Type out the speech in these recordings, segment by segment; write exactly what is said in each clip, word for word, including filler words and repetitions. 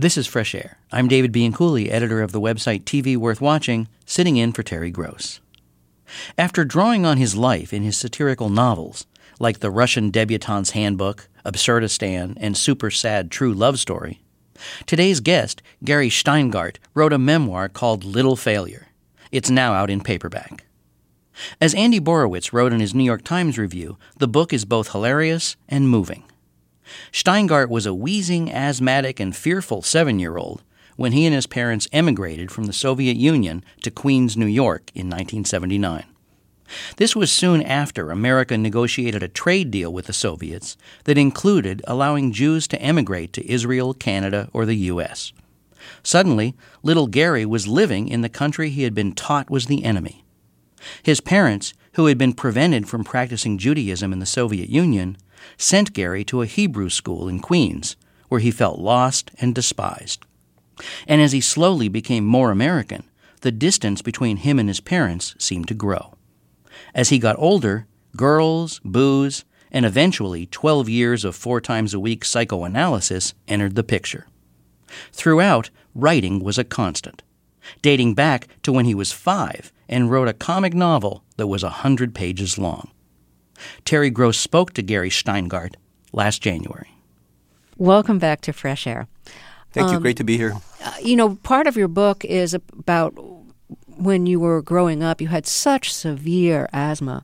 This is Fresh Air. I'm David Bianculli, editor of the website T V Worth Watching, sitting in for Terry Gross. After drawing on his life in his satirical novels, like The Russian Debutante's Handbook, Absurdistan, and Super Sad True Love Story, today's guest, Gary Shteyngart, wrote a memoir called Little Failure. It's now out in paperback. As Andy Borowitz wrote in his New York Times review, the book is both hilarious and moving. Shteyngart was a wheezing, asthmatic, and fearful seven-year-old when he and his parents emigrated from the Soviet Union to Queens, New York in nineteen seventy-nine. This was soon after America negotiated a trade deal with the Soviets that included allowing Jews to emigrate to Israel, Canada, or the U S. Suddenly, little Gary was living in the country he had been taught was the enemy. His parents, who had been prevented from practicing Judaism in the Soviet Union, sent Gary to a Hebrew school in Queens, where he felt lost and despised. And as he slowly became more American, the distance between him and his parents seemed to grow. As he got older, girls, booze, and eventually twelve years of four times a week psychoanalysis entered the picture. Throughout, writing was a constant, dating back to when he was five and wrote a comic novel that was a hundred pages long. Terry Gross spoke to Gary Shteyngart last January. Welcome back to Fresh Air. Thank you. Um, Great to be here. Uh, you know, part of your book is about when you were growing up, you had such severe asthma.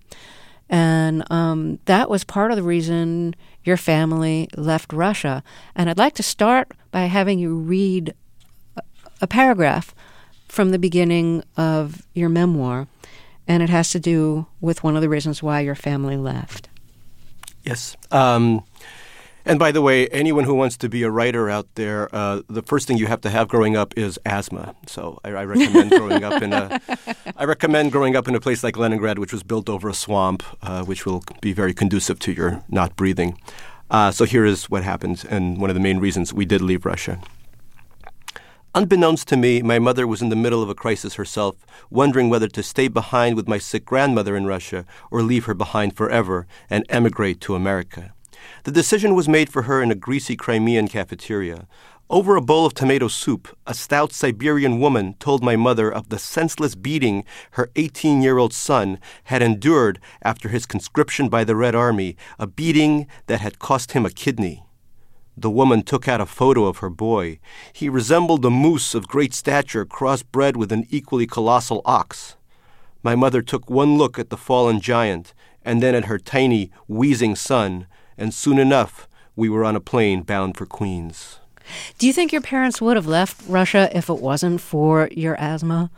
And um, that was part of the reason your family left Russia. And I'd like to start by having you read a, a paragraph from the beginning of your memoir. And it has to do with one of the reasons why your family left. Yes. Um, and by the way, anyone who wants to be a writer out there, uh, the first thing you have to have growing up is asthma. So I, I recommend growing up in a, I recommend growing up in a place like Leningrad, which was built over a swamp, uh, which will be very conducive to your not breathing. Uh, so here is what happened, and one of the main reasons we did leave Russia. Unbeknownst to me, my mother was in the middle of a crisis herself, wondering whether to stay behind with my sick grandmother in Russia or leave her behind forever and emigrate to America. The decision was made for her in a greasy Crimean cafeteria. Over a bowl of tomato soup, a stout Siberian woman told my mother of the senseless beating her eighteen-year-old son had endured after his conscription by the Red Army, a beating that had cost him a kidney. The woman took out a photo of her boy. He resembled a moose of great stature crossbred with an equally colossal ox. My mother took one look at the fallen giant and then at her tiny, wheezing son, and soon enough we were on a plane bound for Queens. Do you think your parents would have left Russia if it wasn't for your asthma?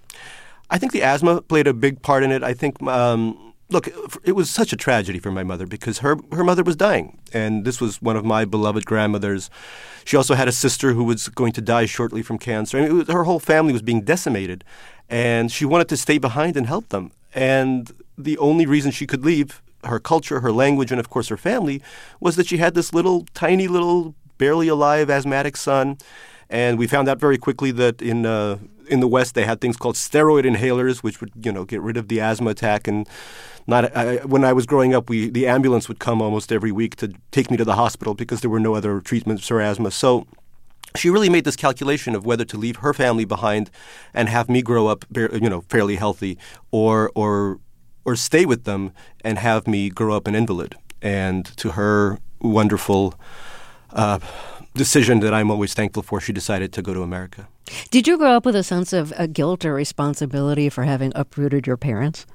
I think the asthma played a big part in it. I think... Um, Look, it was such a tragedy for my mother because her her mother was dying, and this was one of my beloved grandmothers. She also had a sister who was going to die shortly from cancer. I mean, it was, her whole family was being decimated, and she wanted to stay behind and help them. And the only reason she could leave, her culture, her language, and of course her family, was that she had this little, tiny little, barely alive asthmatic son. And we found out very quickly that in uh, in the West they had things called steroid inhalers, which would, you know, get rid of the asthma attack. And not I, when I was growing up, we the ambulance would come almost every week to take me to the hospital because there were no other treatments for asthma. So she really made this calculation of whether to leave her family behind and have me grow up, you know, fairly healthy, or or or stay with them and have me grow up an invalid. And to her wonderful Uh, decision that I'm always thankful for, she decided to go to America. Did you grow up with a sense of a guilt or responsibility for having uprooted your parents?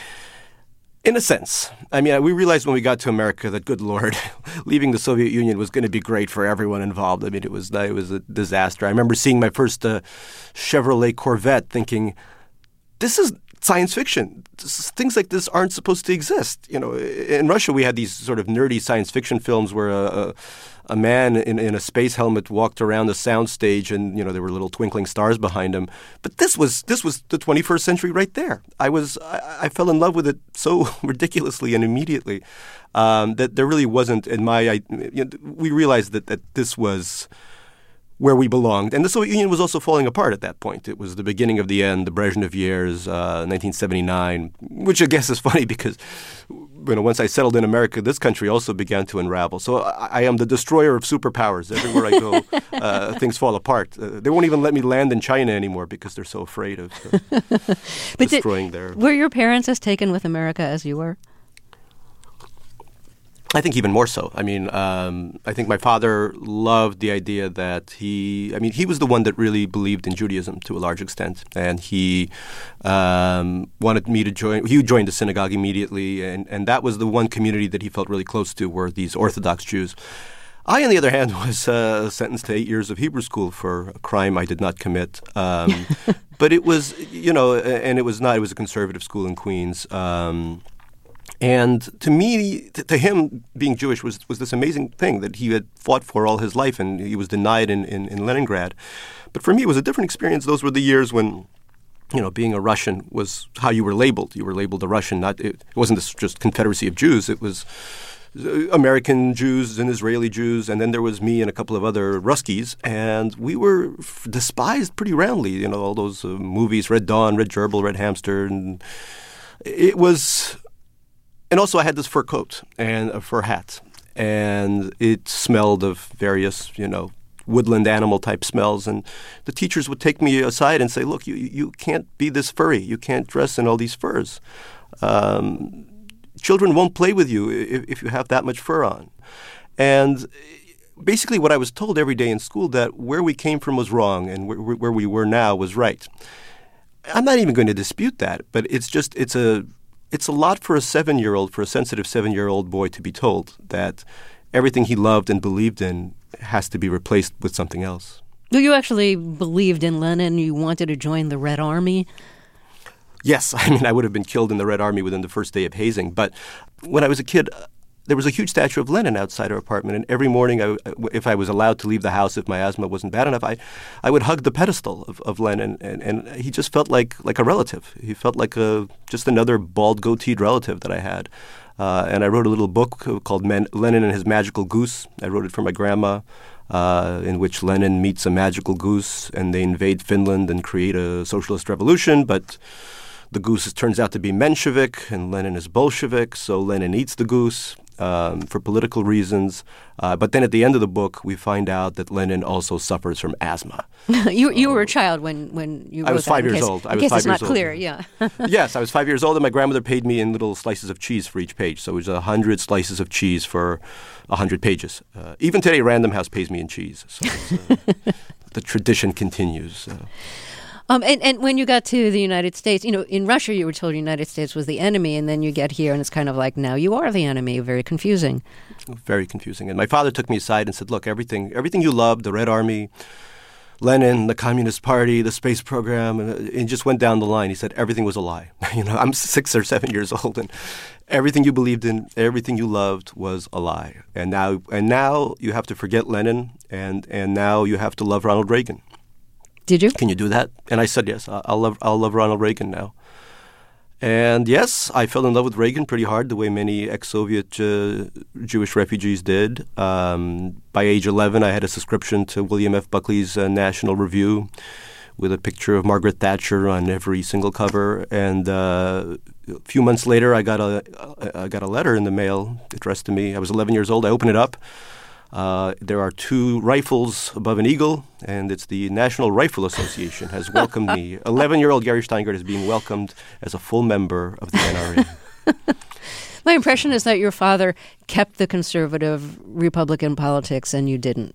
In a sense. I mean, we realized when we got to America that, good Lord, leaving the Soviet Union was going to be great for everyone involved. I mean, it was it was a disaster. I remember seeing my first uh, Chevrolet Corvette thinking, this is science fiction. Things like this aren't supposed to exist. You know, in Russia, we had these sort of nerdy science fiction films where a, a, a man in, in a space helmet walked around the soundstage, and you know there were little twinkling stars behind him. But this was this was the twenty-first century right there. I was I, I fell in love with it so ridiculously and immediately um, that there really wasn't in my. I, you know, we realized that that this was where we belonged. And the Soviet Union was also falling apart at that point. It was the beginning of the end, the Brezhnev years, uh, nineteen seventy-nine, which I guess is funny because you know, once I settled in America, this country also began to unravel. So I, I am the destroyer of superpowers. Everywhere I go, uh, things fall apart. Uh, they won't even let me land in China anymore because they're so afraid of uh, destroying did, their... Were your parents as taken with America as you were? I think even more so. I mean, um, I think my father loved the idea that he, I mean, he was the one that really believed in Judaism to a large extent. And he um, wanted me to join, he joined the synagogue immediately. And, and that was the one community that he felt really close to, were these Orthodox Jews. I, on the other hand, was uh, sentenced to eight years of Hebrew school for a crime I did not commit. Um, but it was, you know, and it was not, it was a conservative school in Queens. Um, And to me, to, to him, being Jewish was, was this amazing thing that he had fought for all his life, and he was denied in, in, in Leningrad. But for me, it was a different experience. Those were the years when, you know, being a Russian was how you were labeled. You were labeled a Russian. Not it, it wasn't this just Confederacy of Jews. It was American Jews and Israeli Jews, and then there was me and a couple of other Ruskies, and we were f- despised pretty roundly. You know, all those uh, movies, Red Dawn, Red Gerbil, Red Hamster, and it was... And also I had this fur coat and a fur hat, and it smelled of various, you know, woodland animal type smells. And the teachers would take me aside and say, look, you, you can't be this furry. You can't dress in all these furs. Um, children won't play with you if, if you have that much fur on. And basically what I was told every day in school, that where we came from was wrong and where, where we were now was right. I'm not even going to dispute that, but it's just, it's a... It's a lot for a seven-year-old, for a sensitive seven-year-old boy to be told that everything he loved and believed in has to be replaced with something else. You actually believed in Lenin. You wanted to join the Red Army. Yes. I mean, I would have been killed in the Red Army within the first day of hazing. But when I was a kid, there was a huge statue of Lenin outside our apartment, and every morning, I, if I was allowed to leave the house, if my asthma wasn't bad enough, I, I would hug the pedestal of, of Lenin, and, and he just felt like like a relative. He felt like a just another bald, goateed relative that I had. Uh, and I wrote a little book called Men, Lenin and His Magical Goose. I wrote it for my grandma, uh, in which Lenin meets a magical goose, and they invade Finland and create a socialist revolution, but the goose turns out to be Menshevik, and Lenin is Bolshevik, so Lenin eats the goose. Um, for political reasons. Uh, but then at the end of the book, we find out that Lenin also suffers from asthma. you you were a child when, when you wrote I was five that, years case, old. I in was case five it's years not old. clear, yeah. Yes, I was five years old, and my grandmother paid me in little slices of cheese for each page. So it was a hundred slices of cheese for a hundred pages. Uh, even today, Random House pays me in cheese. So it's, uh, the tradition continues. Uh, Um, and, and when you got to the United States, you know, in Russia you were told the United States was the enemy, and then you get here and it's kind of like, now you are the enemy. Very confusing. Very confusing. And my father took me aside and said, look, everything everything you loved, the Red Army, Lenin, the Communist Party, the space program, and it just went down the line. He said everything was a lie. You know, I'm six or seven years old, and everything you believed in, everything you loved was a lie. And now and now you have to forget Lenin, and, and now you have to love Ronald Reagan. Did you? Can you do that? And I said, yes, I'll love, I'll love Ronald Reagan now. And yes, I fell in love with Reagan pretty hard, the way many ex-Soviet uh, Jewish refugees did. Um, by age eleven, I had a subscription to William F. Buckley's uh, National Review with a picture of Margaret Thatcher on every single cover. And uh, a few months later, I got a, I got a letter in the mail addressed to me. I was eleven years old. I opened it up. Uh, there are two rifles above an eagle, and it's the National Rifle Association has welcomed me. eleven-year-old Gary Steingart is being welcomed as a full member of the N R A. My impression is that your father kept the conservative Republican politics and you didn't.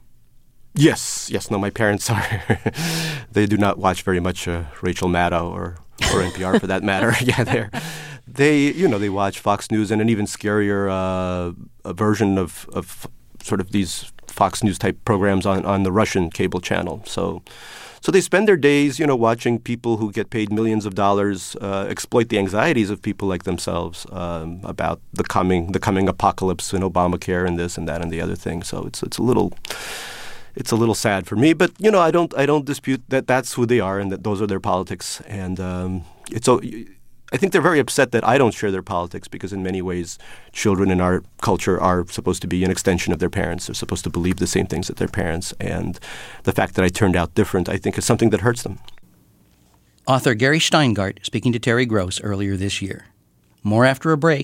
Yes, yes. No, my parents are. They do not watch very much uh, Rachel Maddow or, or N P R for that matter. Yeah, they're. They, you know, they watch Fox News and an even scarier uh, a version of, of sort of these Fox News type programs on, on the Russian cable channel. So so they spend their days, you know, watching people who get paid millions of dollars uh, exploit the anxieties of people like themselves um, about the coming the coming apocalypse and Obamacare and this and that and the other thing. So it's it's a little it's a little sad for me, but you know, I don't I don't dispute that that's who they are and that those are their politics, and um, it's so. I think they're very upset that I don't share their politics because in many ways children in our culture are supposed to be an extension of their parents. They're supposed to believe the same things as their parents. And the fact that I turned out different, I think, is something that hurts them. Author Gary Steingart speaking to Terry Gross earlier this year. More after a break.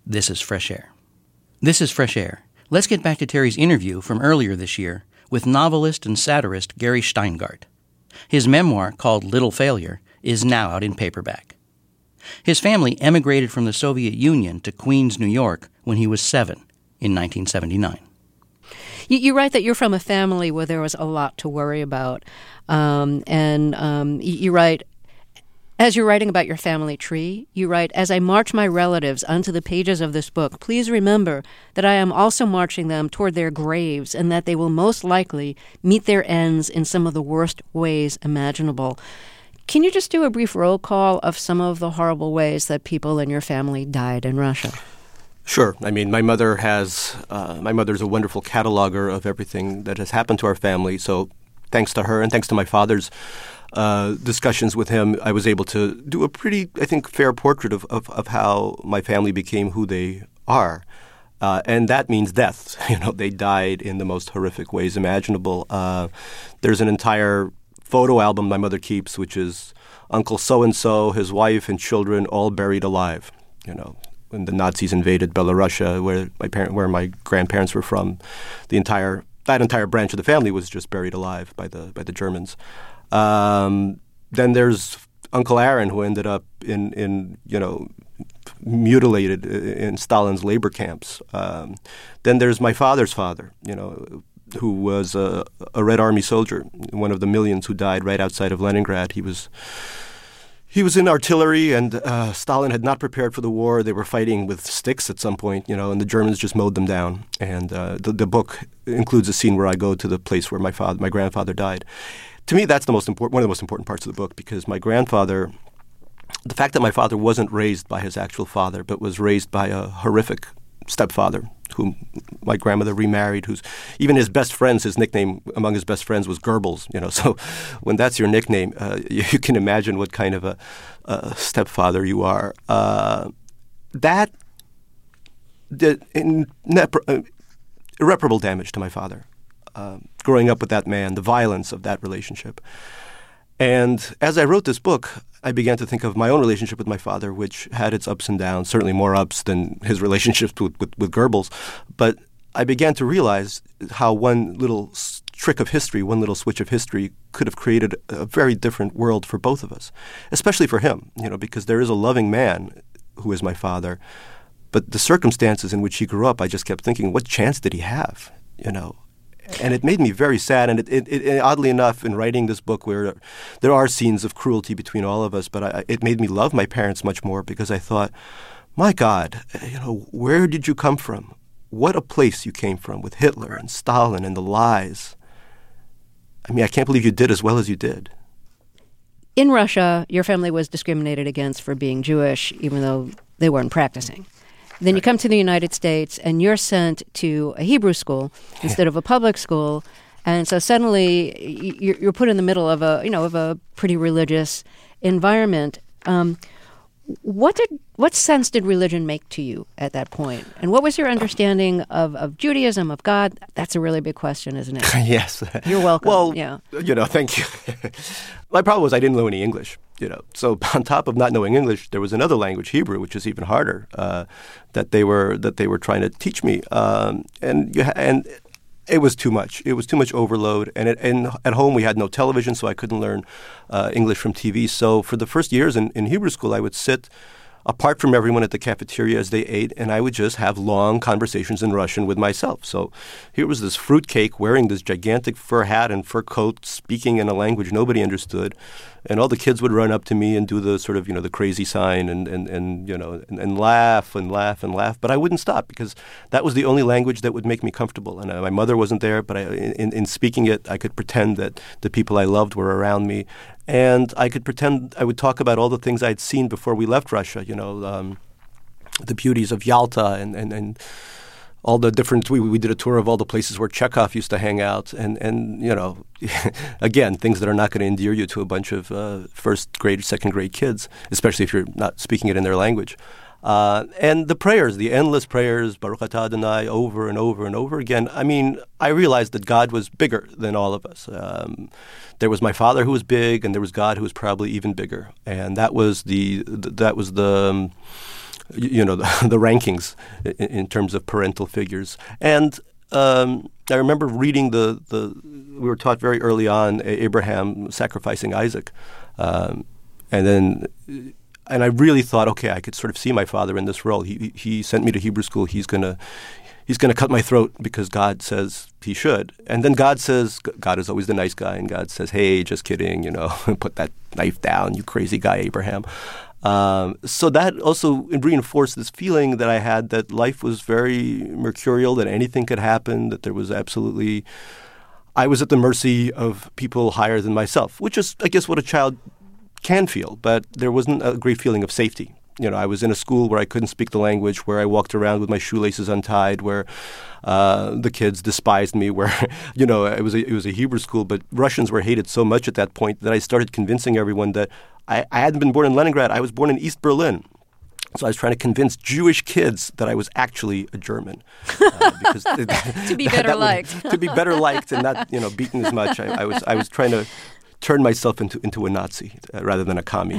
This is Fresh Air. This is Fresh Air. Let's get back to Terry's interview from earlier this year with novelist and satirist Gary Shteyngart. His memoir, called Little Failure, is now out in paperback. His family emigrated from the Soviet Union to Queens, New York, when he was seven in nineteen seventy-nine. You, you write that you're from a family where there was a lot to worry about. Um, and um, you, you write, as you're writing about your family tree, you write, as I march my relatives onto the pages of this book, please remember that I am also marching them toward their graves and that they will most likely meet their ends in some of the worst ways imaginable. Can you just do a brief roll call of some of the horrible ways that people in your family died in Russia? Sure. I mean, my mother has, uh, my mother's a wonderful cataloger of everything that has happened to our family. So thanks to her and thanks to my father's uh, discussions with him, I was able to do a pretty, I think, fair portrait of, of, of how my family became who they are. Uh, and that means death. You know, they died in the most horrific ways imaginable. Uh, there's an entire photo album my mother keeps, which is Uncle So-and-so, his wife and children all buried alive, you know, when the Nazis invaded Belarusia, where my parent, where my grandparents were from. The entire that entire branch of the family was just buried alive by the by the Germans. Um, then there's Uncle Aaron, who ended up in in you know mutilated in Stalin's labor camps. Um, then there's my father's father, you know, who was a, a Red Army soldier, one of the millions who died right outside of Leningrad. He was he was in artillery, and uh, Stalin had not prepared for the war. They were fighting with sticks at some point, you know, and the Germans just mowed them down. And uh, the, the book includes a scene where I go to the place where my father, my grandfather died. To me, that's the most important, one of the most important parts of the book, because my grandfather, the fact that my father wasn't raised by his actual father, but was raised by a horrific stepfather whom my grandmother remarried, who's even his best friends, his nickname among his best friends was Goebbels, you know. So when that's your nickname, uh, you, you can imagine what kind of a, a stepfather you are. Uh, that did in, uh, irreparable damage to my father. Uh, growing up with that man, the violence of that relationship. And as I wrote this book, I began to think of my own relationship with my father, which had its ups and downs, certainly more ups than his relationships with, with, with Goebbels. But I began to realize how one little trick of history, one little switch of history could have created a very different world for both of us, especially for him, you know, because there is a loving man who is my father. But the circumstances in which he grew up, I just kept thinking, what chance did he have, you know? And it made me very sad. And it, it, it, oddly enough, in writing this book, where there are scenes of cruelty between all of us, but I, it made me love my parents much more, because I thought, my God, you know, where did you come from? What a place you came from with Hitler and Stalin and the lies. I mean, I can't believe you did as well as you did. In Russia, your family was discriminated against for being Jewish, even though they weren't practicing. Then you come to the United States, and you're sent to a Hebrew school instead of a public school, and so suddenly you're put in the middle of a, you know, of a pretty religious environment. Um, what did, what sense did religion make to you at that point? And what was your understanding of, of Judaism, of God? That's a really big question, isn't it? Yes. You're welcome. Well, yeah. you know, thank you. My problem was I didn't know any English. You know, so on top of not knowing English, there was another language, Hebrew, which is even harder, uh, that they were that they were trying to teach me, um, and you ha- and it was too much. It was too much overload, and it, and at home we had no television, so I couldn't learn uh, English from T V. So for the first years in, in Hebrew school, I would sit apart from everyone at the cafeteria as they ate, and I would just have long conversations in Russian with myself. So here was this fruitcake wearing this gigantic fur hat and fur coat, speaking in a language nobody understood, and all the kids would run up to me and do the sort of, you know, the crazy sign and, and, and you know, and, and laugh and laugh and laugh. But I wouldn't stop, because that was the only language that would make me comfortable. And uh, my mother wasn't there, but I, in, in speaking it, I could pretend that the people I loved were around me. And I could pretend I would talk about all the things I'd seen before we left Russia, you know, um, the beauties of Yalta and, and, and all the different, we, we did a tour of all the places where Chekhov used to hang out. And, and you know, again, things that are not going to endear you to a bunch of uh, first grade, second grade kids, especially if you're not speaking it in their language. Uh, and the prayers, the endless prayers, Baruch Atah Adonai, over and over and over again. I mean, I realized that God was bigger than all of us. Um, there was my father who was big, and there was God who was probably even bigger. And that was the that was the um, you know, the, the rankings in, in terms of parental figures. And um, I remember reading the, the, we were taught very early on Abraham sacrificing Isaac. Um, and then, and I really thought, okay, I could sort of see my father in this role. He he sent me to Hebrew school. He's going to, he's going to cut my throat because God says he should. And then God says, God is always the nice guy, and God says, hey, just kidding, you know, put that knife down, you crazy guy, Abraham. Um, so that also reinforced this feeling that I had that life was very mercurial, that anything could happen, that there was absolutely, I was at the mercy of people higher than myself, which is, I guess, what a child can feel. But there wasn't a great feeling of safety. You know, I was in a school where I couldn't speak the language, where I walked around with my shoelaces untied, where uh, the kids despised me, where, you know, it was a, it was a Hebrew school, but Russians were hated so much at that point that I started convincing everyone that I, I hadn't been born in Leningrad. I was born in East Berlin. So I was trying to convince Jewish kids that I was actually a German. Uh, because to be better liked. to be better liked and not, you know, beaten as much. I, I was I was trying to turn myself into, into a Nazi uh, rather than a commie.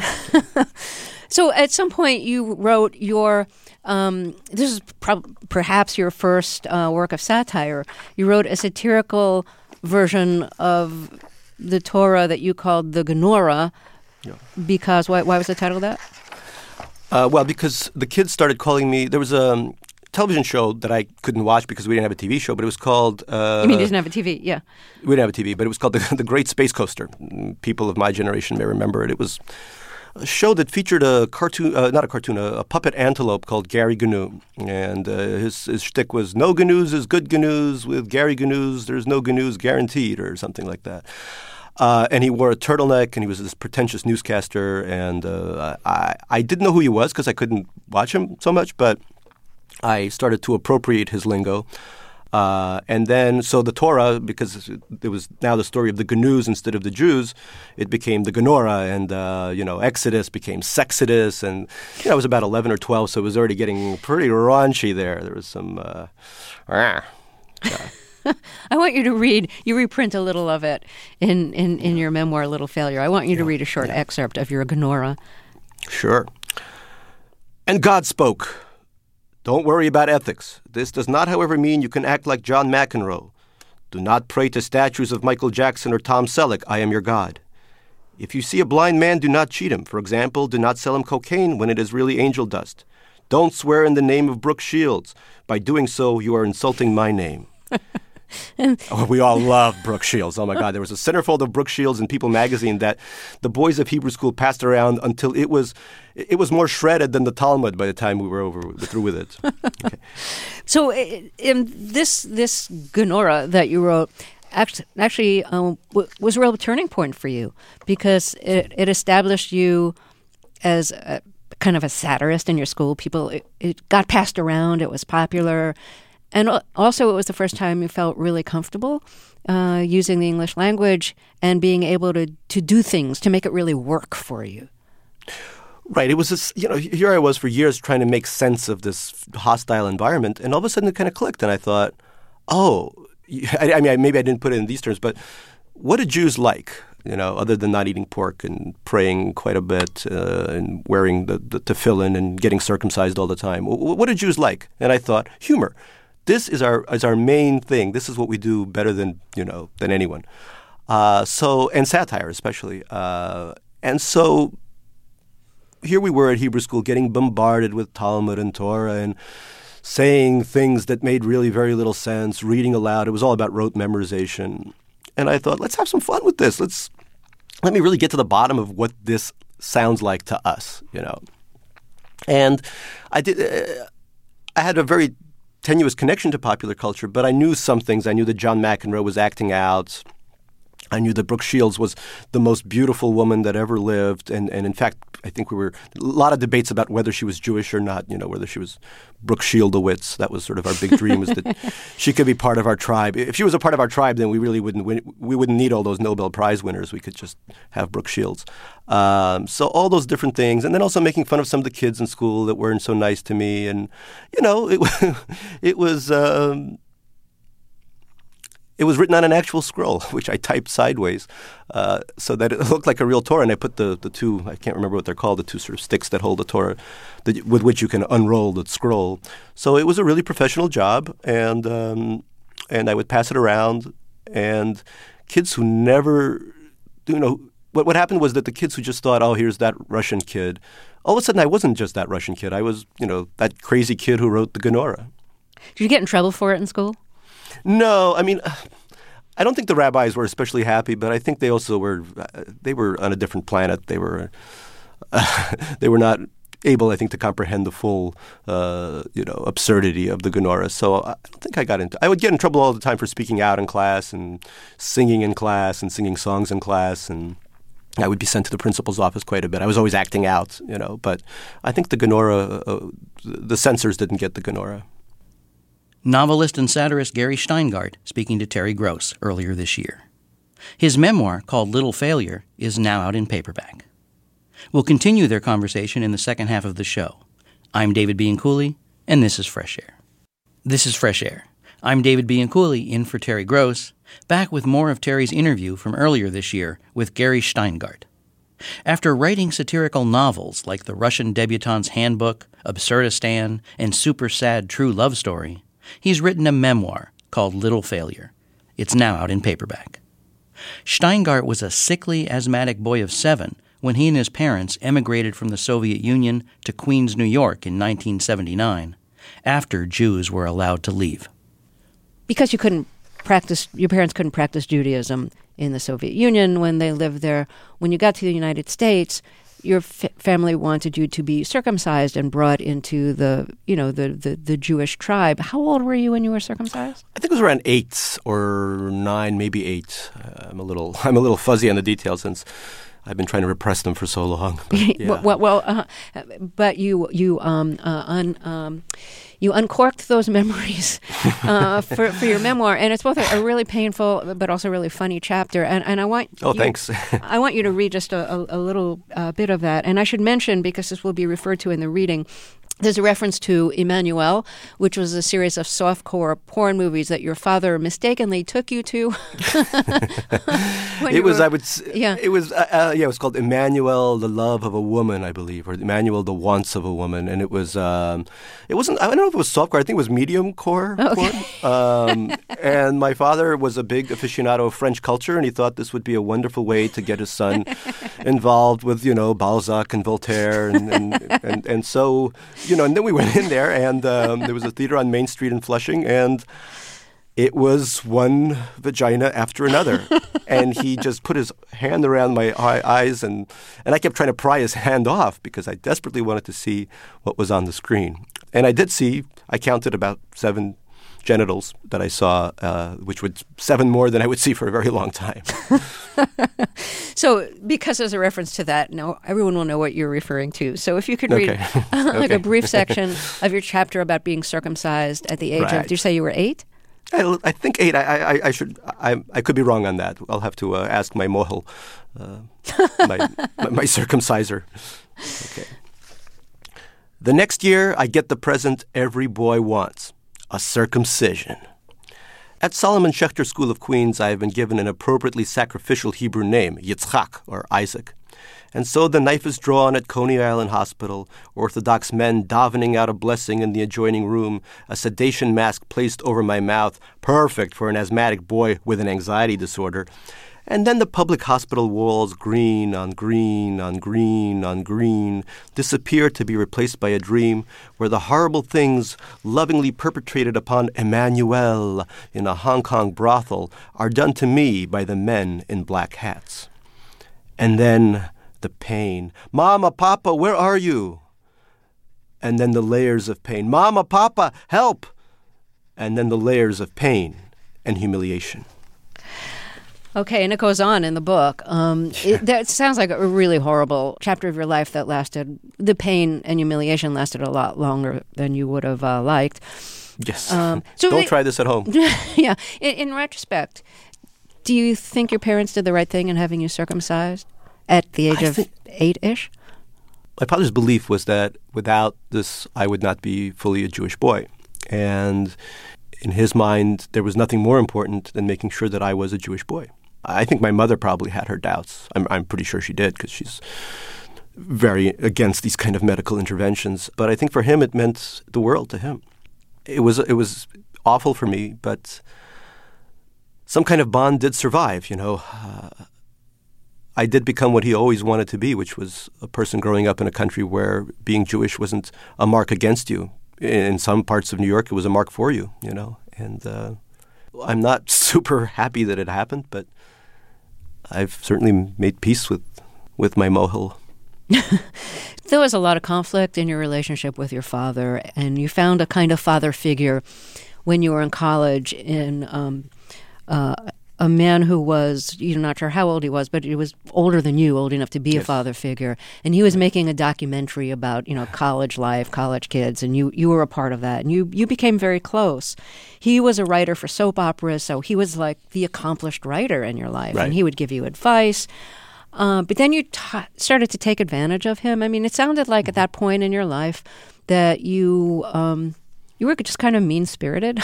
So at some point you wrote your, um, this is pro- perhaps your first uh, work of satire. You wrote a satirical version of the Torah that you called the Gemara. Yeah. Because, why, why was the title of that? Uh, well, because the kids started calling me, there was a um, television show that I couldn't watch because we didn't have a T V show, but it was called... Uh, you mean you didn't have a T V? Yeah. We didn't have a T V, but it was called The, the Great Space Coaster. People of my generation may remember it. It was a show that featured a cartoon, uh, not a cartoon, a, a puppet antelope called Gary Gnu. And uh, his, his shtick was, no gnus is good gnus. With Gary Gnus, there's no gnus guaranteed, or something like that. Uh, and he wore a turtleneck, and he was this pretentious newscaster. And uh, I, I didn't know who he was because I couldn't watch him so much, but I started to appropriate his lingo. Uh, and then, so the Torah, because it was now the story of the Gnus instead of the Jews, it became the Genora, and, uh, you know, Exodus became Sexodus, and, you know, I was about eleven or twelve, so it was already getting pretty raunchy there. There was some, uh, ah, yeah. I want you to read, you reprint a little of it in, in, in your memoir, Little Failure. I want you to yeah. read a short yeah. excerpt of your Genora. Sure. And God spoke. Don't worry about ethics. This does not, however, mean you can act like John McEnroe. Do not pray to statues of Michael Jackson or Tom Selleck. I am your God. If you see a blind man, do not cheat him. For example, do not sell him cocaine when it is really angel dust. Don't swear in the name of Brooke Shields. By doing so, you are insulting my name. Oh, we all love Brooke Shields. Oh, my God. There was a centerfold of Brooke Shields in People magazine that the boys of Hebrew school passed around until it was it was more shredded than the Talmud by the time we were over through with it. Okay. So in this this Genora that you wrote actually, actually um, was a real turning point for you because it, it established you as a, kind of a satirist in your school. People, it, it got passed around. It was popular. And also, it was the first time you felt really comfortable uh, using the English language and being able to, to do things, to make it really work for you. Right. It was this, you know, here I was for years trying to make sense of this hostile environment. And all of a sudden it kind of clicked. And I thought, oh, I, I mean, maybe I didn't put it in these terms, but what do Jews like? You know, other than not eating pork and praying quite a bit uh, and wearing the, the tefillin and getting circumcised all the time. What, what do Jews like? And I thought, humor. This is our is our main thing. This is what we do better than you know than anyone. Uh, so and satire especially. Uh, and so here we were at Hebrew school, getting bombarded with Talmud and Torah and saying things that made really very little sense. Reading aloud. It was all about rote memorization. And I thought, let's have some fun with this. Let's let me really get to the bottom of what this sounds like to us. You know. And I did. Uh, I had a very tenuous connection to popular culture, but I knew some things. I knew that John McEnroe was acting out. I knew that Brooke Shields was the most beautiful woman that ever lived. And, and in fact, I think we were a lot of debates about whether she was Jewish or not, you know, whether she was Brooke Shieldowitz. That was sort of our big dream, was that she could be part of our tribe. If she was a part of our tribe, then we really wouldn't win, we wouldn't need all those Nobel Prize winners. We could just have Brooke Shields. Um, so all those different things. And then also making fun of some of the kids in school that weren't so nice to me. And, you know, it, it was... Um, it was written on an actual scroll, which I typed sideways uh, so that it looked like a real Torah. And I put the, the two, I can't remember what they're called, the two sort of sticks that hold the Torah, that, with which you can unroll the scroll. So it was a really professional job, and um, and I would pass it around. And kids who never, you know, what, what happened was that the kids who just thought, oh, here's that Russian kid, all of a sudden I wasn't just that Russian kid. I was, you know, that crazy kid who wrote the Gemara. Did you get in trouble for it in school? No, I mean, I don't think the rabbis were especially happy, but I think they also were, uh, they were on a different planet. They were, uh, they were not able, I think, to comprehend the full, uh, you know, absurdity of the Gemara. So I don't think I got into, I would get in trouble all the time for speaking out in class and singing in class and singing songs in class, and I would be sent to the principal's office quite a bit. I was always acting out, you know, but I think the Gemara, uh, the censors didn't get the Gemara. Novelist and satirist Gary Shteyngart speaking to Terry Gross earlier this year. His memoir, called Little Failure, is now out in paperback. We'll continue their conversation in the second half of the show. I'm David Bianculli, and this is Fresh Air. This is Fresh Air. I'm David Bianculli, in for Terry Gross, back with more of Terry's interview from earlier this year with Gary Shteyngart. After writing satirical novels like The Russian Debutante's Handbook, Absurdistan, and Super Sad True Love Story, he's written a memoir called Little Failure. It's now out in paperback. Shteyngart was a sickly, asthmatic boy of seven when he and his parents emigrated from the Soviet Union to Queens, New York in nineteen seventy-nine, after Jews were allowed to leave. Because you couldn't practice, your parents couldn't practice Judaism in the Soviet Union when they lived there. When you got to the United States, your f- family wanted you to be circumcised and brought into the, you know, the, the, the Jewish tribe. How old were you when you were circumcised? I think it was around eight or nine, maybe eight. Uh, I'm a little, I'm a little fuzzy on the details since I've been trying to repress them for so long. But, yeah. well, well uh, but you you um uh, un, um you uncorked those memories uh, for for your memoir, and it's both a, a really painful but also really funny chapter. And and I want oh you, thanks. I want you to read just a, a, a little uh, bit of that. And I should mention, because this will be referred to in the reading, there's a reference to Emmanuel, which was a series of softcore porn movies that your father mistakenly took you to. It was, were, I would, yeah. It was, uh, uh, yeah, it was called Emmanuel, the Love of a Woman, I believe, or Emmanuel, the Wants of a Woman, and it was, um, it wasn't, I don't know if it was softcore. I think it was medium core okay. porn. Um, and my father was a big aficionado of French culture, and he thought this would be a wonderful way to get his son involved with, you know, Balzac and Voltaire, and and, and, and so. You know, and then we went in there, and um, there was a theater on Main Street in Flushing, and it was one vagina after another. And he just put his hand around my eyes, and, and I kept trying to pry his hand off because I desperately wanted to see what was on the screen. And I did see, I counted about seven genitals that I saw, uh, which would seven more than I would see for a very long time. So, because there's a reference to that, now everyone will know what you're referring to. So, if you could read okay. like okay. a brief section of your chapter about being circumcised at the age right. of, did you say you were eight? I, I think eight. I, I, I should. I, I could be wrong on that. I'll have to uh, ask my mohel, uh, my, my, my circumciser. Okay. The next year, I get the present every boy wants: a circumcision. At Solomon Schechter School of Queens, I have been given an appropriately sacrificial Hebrew name, Yitzchak, or Isaac. And so the knife is drawn at Coney Island Hospital, Orthodox men davening out a blessing in the adjoining room, a sedation mask placed over my mouth, perfect for an asthmatic boy with an anxiety disorder. And then the public hospital walls, green on green on green on green, disappear to be replaced by a dream where the horrible things lovingly perpetrated upon Emmanuel in a Hong Kong brothel are done to me by the men in black hats. And then the pain. Mama, Papa, where are you? And then the layers of pain. Mama, Papa, help! And then the layers of pain and humiliation. Okay, and it goes on in the book. Um, it, that sounds like a really horrible chapter of your life that lasted, the pain and humiliation lasted a lot longer than you would have uh, liked. Yes. Um, so Don't it, try this at home. Yeah. In, in retrospect, do you think your parents did the right thing in having you circumcised at the age I of think, eight-ish? My father's belief was that without this, I would not be fully a Jewish boy. And in his mind, there was nothing more important than making sure that I was a Jewish boy. I think my mother probably had her doubts. I'm, I'm pretty sure she did, because she's very against these kind of medical interventions. But I think for him, it meant the world to him. It was it was awful for me, but some kind of bond did survive, you know. Uh, I did become what he always wanted to be, which was a person growing up in a country where being Jewish wasn't a mark against you. In some parts of New York, it was a mark for you, you know. And uh, I'm not super happy that it happened, but I've certainly made peace with, with my mohel. There was a lot of conflict in your relationship with your father, and you found a kind of father figure when you were in college in um, uh, a man who was, you're not sure how old he was, but he was older than you, old enough to be yes. a father figure. And he was making a documentary about, you know, college life, college kids, and you, you were a part of that. And you, you became very close. He was a writer for soap operas, so he was like the accomplished writer in your life. Right. And he would give you advice. Uh, but then you t- started to take advantage of him. I mean, it sounded like at that point in your life that you um, you were just kind of mean-spirited.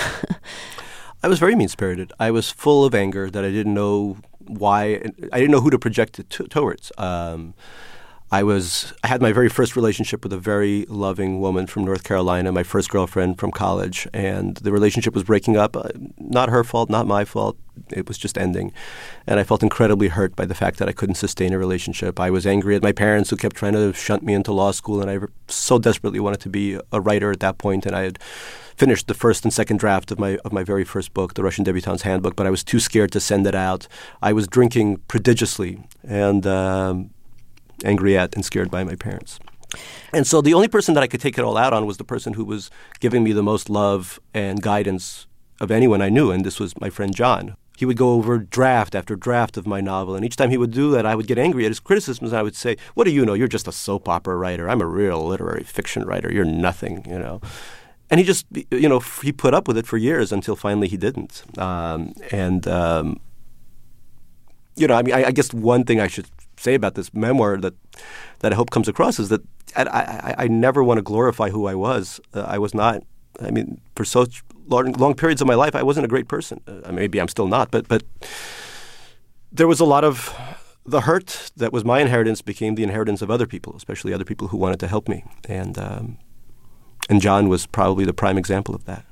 I was very mean-spirited. I was full of anger that I didn't know why. I didn't know who to project it to, towards. Um, I was. I had my very first relationship with a very loving woman from North Carolina, my first girlfriend from college, and the relationship was breaking up. Uh, not her fault, not my fault. It was just ending. And I felt incredibly hurt by the fact that I couldn't sustain a relationship. I was angry at my parents who kept trying to shunt me into law school, and I so desperately wanted to be a writer at that point, and I had finished the first and second draft of my of my very first book, The Russian Debutante's Handbook, but I was too scared to send it out. I was drinking prodigiously and um, angry at and scared by my parents. And so the only person that I could take it all out on was the person who was giving me the most love and guidance of anyone I knew, and this was my friend John. He would go over draft after draft of my novel, and each time he would do that, I would get angry at his criticisms, and I would say, what do you know? You're just a soap opera writer. I'm a real literary fiction writer. You're nothing, you know. And he just, you know, he put up with it for years until finally he didn't. Um, and, um, you know, I mean, I, I guess one thing I should say about this memoir that that I hope comes across is that I, I, I never want to glorify who I was. Uh, I was not, I mean, for such long, long periods of my life, I wasn't a great person. Uh, maybe I'm still not, but but there was a lot of the hurt that was my inheritance became the inheritance of other people, especially other people who wanted to help me. And um, and John was probably the prime example of that.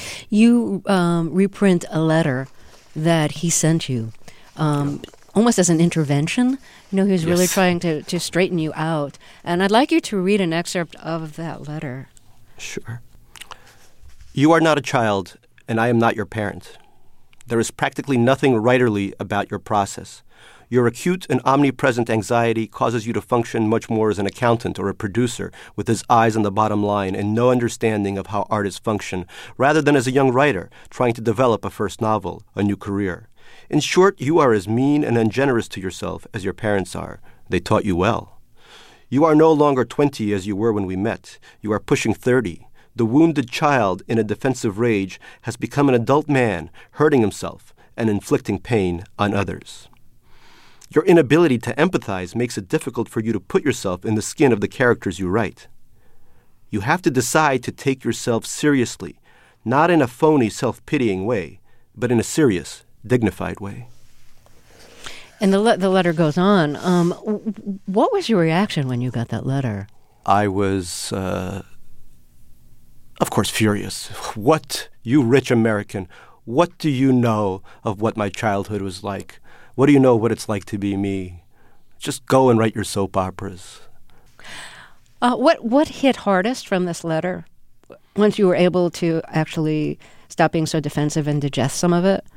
You um, reprint a letter that he sent you. Um, yeah. Almost as an intervention. You know, he was yes. really trying to, to straighten you out. And I'd like you to read an excerpt of that letter. Sure. You are not a child, and I am not your parent. There is practically nothing writerly about your process. Your acute and omnipresent anxiety causes you to function much more as an accountant or a producer with his eyes on the bottom line and no understanding of how artists function, rather than as a young writer trying to develop a first novel, a new career. In short, you are as mean and ungenerous to yourself as your parents are. They taught you well. You are no longer twenty as you were when we met. You are pushing thirty. The wounded child in a defensive rage has become an adult man, hurting himself and inflicting pain on others. Your inability to empathize makes it difficult for you to put yourself in the skin of the characters you write. You have to decide to take yourself seriously, not in a phony, self-pitying way, but in a serious, dignified way. And the le- the letter goes on. Um, what was your reaction when you got that letter? I was, uh, of course, furious. What, you rich American, what do you know of what my childhood was like? What do you know what it's like to be me? Just go and write your soap operas. Uh, what what hit hardest from this letter? Once you were able to actually stop being so defensive and digest some of it?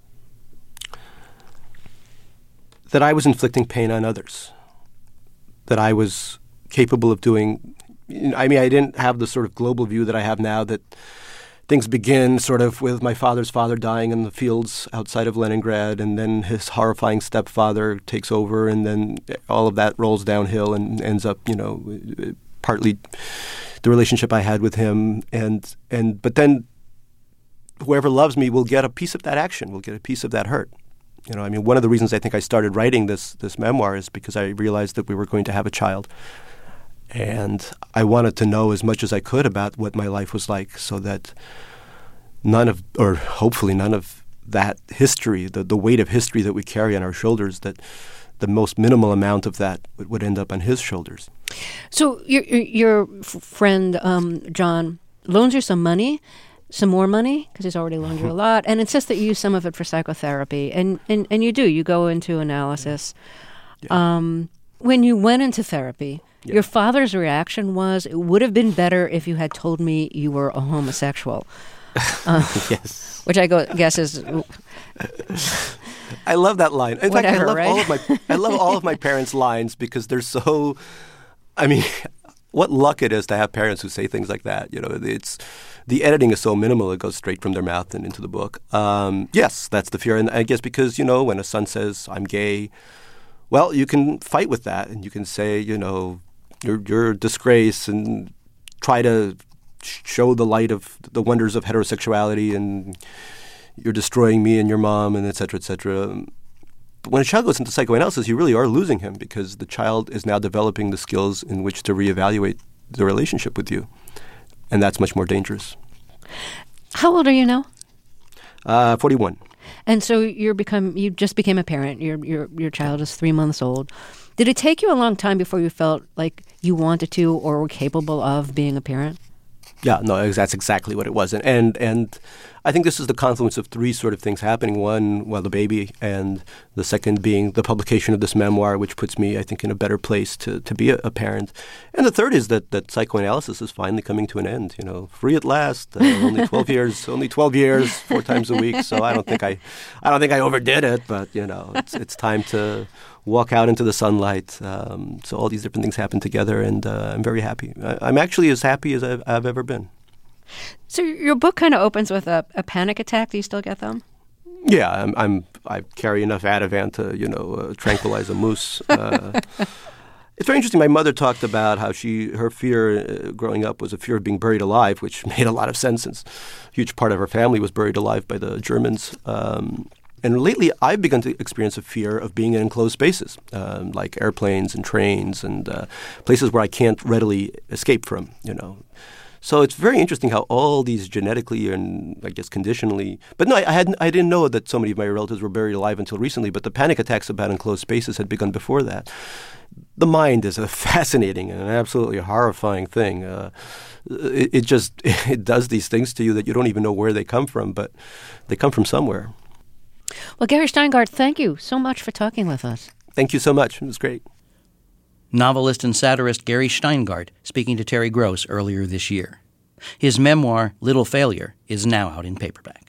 That I was inflicting pain on others, that I was capable of doing. I mean, I didn't have the sort of global view that I have now, that things begin sort of with my father's father dying in the fields outside of Leningrad, and then his horrifying stepfather takes over, and then all of that rolls downhill and ends up, you know, partly the relationship I had with him. And, and but then whoever loves me will get a piece of that action, will get a piece of that hurt. You know, I mean, one of the reasons I think I started writing this this memoir is because I realized that we were going to have a child. And I wanted to know as much as I could about what my life was like, so that none of, or hopefully none of that history, the, the weight of history that we carry on our shoulders, that the most minimal amount of that would, would end up on his shoulders. So your your friend um, John loans you some money, some more money, because he's already loaned you a lot, and insists that you use some of it for psychotherapy. And, and, and you do. You go into analysis. Yeah. Um, when you went into therapy, yeah. your father's reaction was, it would have been better if you had told me you were a homosexual. Uh, yes. Which I go, guess is... I love that line. In Whatever, fact, I love right? all of my I love all of my parents' lines because they're so. I mean, what luck it is to have parents who say things like that. You know, it's the editing is so minimal; it goes straight from their mouth and into the book. Um, yes, that's the fear, and I guess because you know, when a son says, "I'm gay," well, you can fight with that, and you can say, you know, you're you're a disgrace, and try to show the light of the wonders of heterosexuality and. You're destroying me and your mom, and et cetera, et cetera. But when a child goes into psychoanalysis, you really are losing him because the child is now developing the skills in which to reevaluate the relationship with you. And that's much more dangerous. How old are you now? Uh, forty-one. And so you're become you just became a parent. Your your your child is three months old. Did it take you a long time before you felt like you wanted to or were capable of being a parent? Yeah, no, that's exactly what it was. And, and and I think this is the confluence of three sort of things happening. One, well, the baby, and the second being the publication of this memoir, which puts me, I think, in a better place to, to be a, a parent. And the third is that, that psychoanalysis is finally coming to an end, you know, free at last, uh, only twelve years, only twelve years, four times a week. So I don't think I I don't think I overdid it, but, you know, it's it's time to walk out into the sunlight. Um, so all these different things happen together, and uh, I'm very happy. I, I'm actually as happy as I've, I've ever been. So your book kind of opens with a, a panic attack. Do you still get them? Yeah, I'm. I'm I carry enough Ativan to, you know, uh, tranquilize a moose. Uh, it's very interesting. My mother talked about how she her fear uh, growing up was a fear of being buried alive, which made a lot of sense since a huge part of her family was buried alive by the Germans. Um, And lately, I've begun to experience a fear of being in enclosed spaces, um, like airplanes and trains and uh, places where I can't readily escape from, you know. So it's very interesting how all these genetically and, I guess, conditionally – but no, I, I, hadn't, I didn't know that so many of my relatives were buried alive until recently, but the panic attacks about enclosed spaces had begun before that. The mind is a fascinating and an absolutely horrifying thing. Uh, it, it just – it does these things to you that you don't even know where they come from, but they come from somewhere. Well, Gary Shteyngart, thank you so much for talking with us. Thank you so much. It was great. Novelist and satirist Gary Shteyngart speaking to Terry Gross earlier this year. His memoir, Little Failure, is now out in paperback.